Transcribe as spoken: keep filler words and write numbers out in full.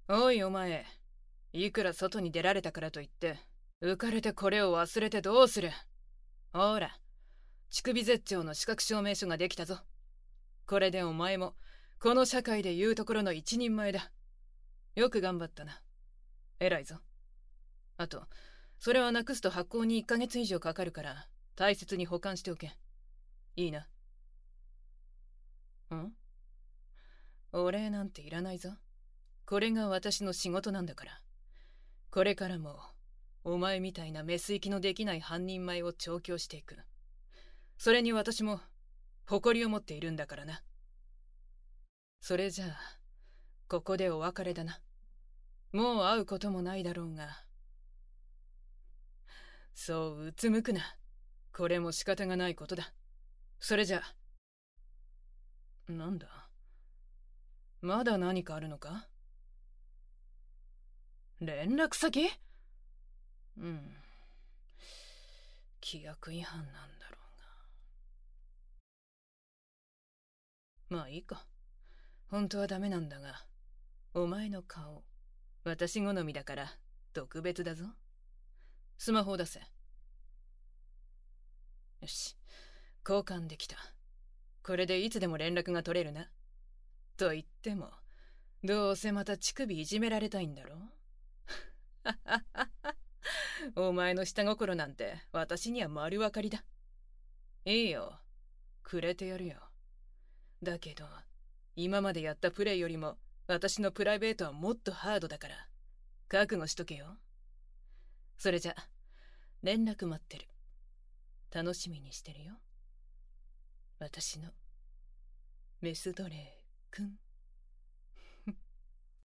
おいお前、いくら外に出られたからといって浮かれてこれを忘れてどうする。ほら、乳首絶頂の資格証明書ができたぞ。これでお前もこの社会で言うところの一人前だ。よく頑張ったな。偉いぞ。あとそれはなくすと発行にいっかげつ以上かかるから大切に保管しておけ。いいな。ん？お礼なんていらないぞ。これが私の仕事なんだから。これからもお前みたいなメス行きのできない半人前を調教していく。それに私も誇りを持っているんだからな。それじゃあここでお別れだな。もう会うこともないだろうが。そううつむくな。これも仕方がないことだ。それじゃあ。なんだ、まだ何かあるのか？連絡先？うん、規約違反なんだろうが。まあいいか。本当はダメなんだが、お前の顔私好みだから特別だぞ。スマホを出せ。よし、交換できた。これでいつでも連絡が取れるな。と言ってもどうせまた乳首いじめられたいんだろ。お前の下心なんて私には丸分かりだ。いいよ、くれてやるよ。だけど今までやったプレイよりも私のプライベートはもっとハードだから覚悟しとけよ。それじゃ連絡待ってる。楽しみにしてるよ、私のメス奴隷くん。